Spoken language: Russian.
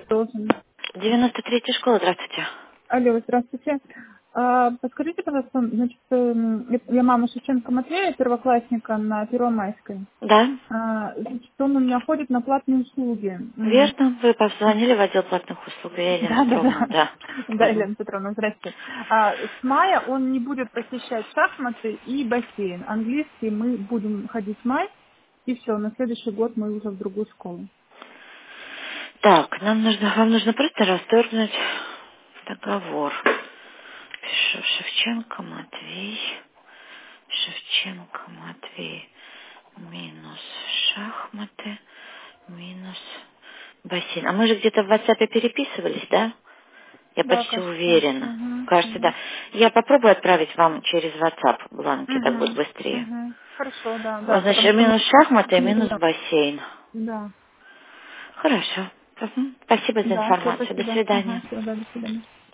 должен. 93-я школа, здравствуйте. Алло, здравствуйте. Подскажите, пожалуйста, значит, я мама Шевченко Матвея, первоклассника на Первомайской. Да, Значит, он у меня ходит на платные услуги. верно, вы позвонили в отдел платных услуг, я Елена Да, да, Петровна, да. да. Да, Мгм. Елена Петровна, здрасте. С мая он не будет посещать шахматы и бассейн. Английский мы будем ходить в май, и все, на следующий год мы уже в другую школу. Так, вам нужно просто расторгнуть договор. Пишу Шевченко Матвей, Шевченко Матвей, минус шахматы, минус бассейн. А мы же где-то в WhatsApp переписывались, да? Я Да, почти кажется. уверена. Угу, Кажется, да. угу. Я попробую отправить вам через WhatsApp бланки, так будет Угу, быстрее. угу. Хорошо, да, да, Вот, потому значит, что минус шахматы и минус мы... бассейн. Да, Хорошо. Мгм. Спасибо за да, все, информацию. До спасибо. свидания. Ага, все, да, до свидания.